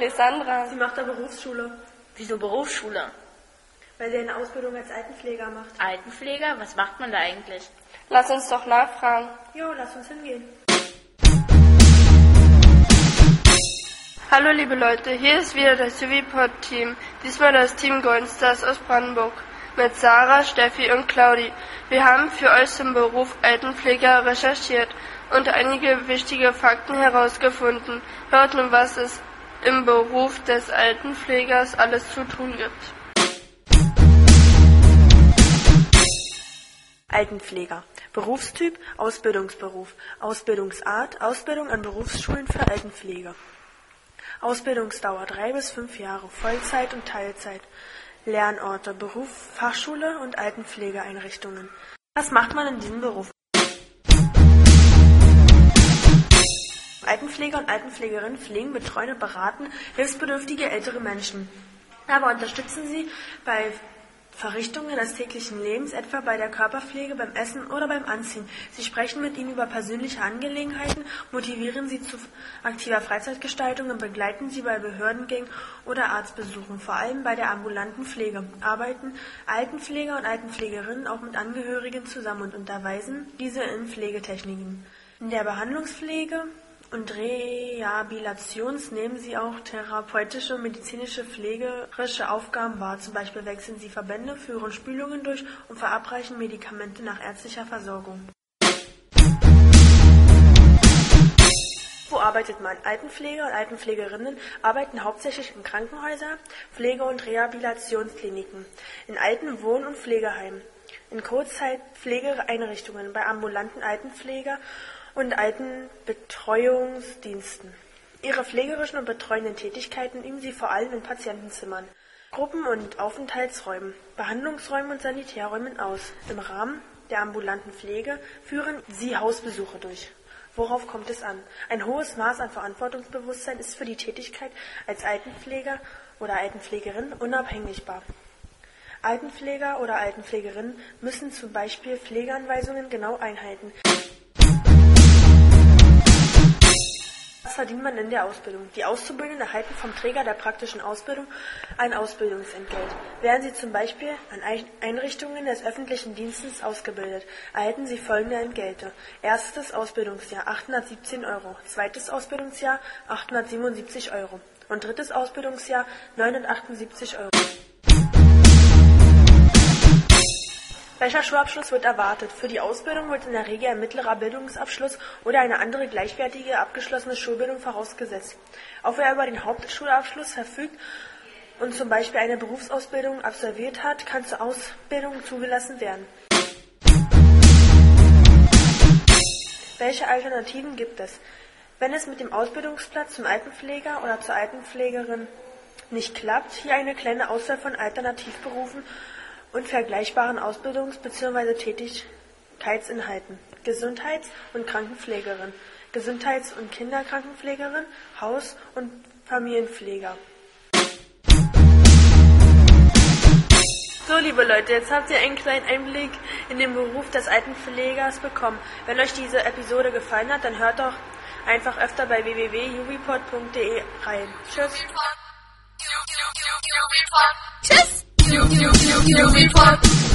eigentlich Sandra? Sie macht eine Berufsschule. Wieso Berufsschule? Weil sie eine Ausbildung als Altenpfleger macht. Altenpfleger? Was macht man da eigentlich? Lass uns doch nachfragen. Jo, lass uns hingehen. Hallo liebe Leute, hier ist wieder das UVPod-Team. Diesmal das Team Golden Stars aus Brandenburg. Mit Sarah, Steffi und Claudi. Wir haben für euch zum Beruf Altenpfleger recherchiert und einige wichtige Fakten herausgefunden. Hört nun, was es im Beruf des Altenpflegers alles zu tun gibt. Altenpfleger. Berufstyp, Ausbildungsberuf. Ausbildungsart, Ausbildung an Berufsschulen für Altenpflege. Ausbildungsdauer 3 bis 5 Jahre, Vollzeit und Teilzeit. Lernorte, Beruf, Fachschule und Altenpflegeeinrichtungen. Was macht man in diesem Beruf? Altenpfleger und Altenpflegerinnen pflegen, betreuen und beraten hilfsbedürftige ältere Menschen. Aber unterstützen sie bei Verrichtungen des täglichen Lebens, etwa bei der Körperpflege, beim Essen oder beim Anziehen. Sie sprechen mit ihnen über persönliche Angelegenheiten, motivieren sie zu aktiver Freizeitgestaltung und begleiten sie bei Behördengängen oder Arztbesuchen. Vor allem bei der ambulanten Pflege arbeiten Altenpfleger und Altenpflegerinnen auch mit Angehörigen zusammen und unterweisen diese in Pflegetechniken. In der Behandlungspflege und Rehabilitations nehmen sie auch therapeutische und medizinische pflegerische Aufgaben wahr. Zum Beispiel wechseln sie Verbände, führen Spülungen durch und verabreichen Medikamente nach ärztlicher Versorgung. Wo arbeitet man? Altenpfleger und Altenpflegerinnen arbeiten hauptsächlich in Krankenhäusern, Pflege- und Rehabilitationskliniken, in Alten-, Wohn- und Pflegeheimen, in Kurzzeitpflegeeinrichtungen, bei ambulanten Altenpfleger und Altenbetreuungsdiensten. Ihre pflegerischen und betreuenden Tätigkeiten üben sie vor allem in Patientenzimmern, Gruppen- und Aufenthaltsräumen, Behandlungsräumen und Sanitärräumen aus. Im Rahmen der ambulanten Pflege führen sie Hausbesuche durch. Worauf kommt es an? Ein hohes Maß an Verantwortungsbewusstsein ist für die Tätigkeit als Altenpfleger oder Altenpflegerin unabhängigbar. Altenpfleger oder Altenpflegerinnen müssen zum Beispiel Pflegeanweisungen genau einhalten. Was verdient man in der Ausbildung? Die Auszubildenden erhalten vom Träger der praktischen Ausbildung ein Ausbildungsentgelt. Werden sie zum Beispiel an Einrichtungen des öffentlichen Dienstes ausgebildet, erhalten sie folgende Entgelte. Erstes Ausbildungsjahr 817 €, zweites Ausbildungsjahr 877 € und drittes Ausbildungsjahr 978 €. Welcher Schulabschluss wird erwartet? Für die Ausbildung wird in der Regel ein mittlerer Bildungsabschluss oder eine andere gleichwertige abgeschlossene Schulbildung vorausgesetzt. Auch wer über den Hauptschulabschluss verfügt und zum Beispiel eine Berufsausbildung absolviert hat, kann zur Ausbildung zugelassen werden. Welche Alternativen gibt es? Wenn es mit dem Ausbildungsplatz zum Altenpfleger oder zur Altenpflegerin nicht klappt, hier eine kleine Auswahl von Alternativberufen und vergleichbaren Ausbildungs- bzw. Tätigkeitsinhalten. Gesundheits- und Krankenpflegerin, Gesundheits- und Kinderkrankenpflegerin, Haus- und Familienpfleger. So, liebe Leute, jetzt habt ihr einen kleinen Einblick in den Beruf des Altenpflegers bekommen. Wenn euch diese Episode gefallen hat, dann hört doch einfach öfter bei www.uvpod.de rein. Tschüss. Tschüss. UVPod.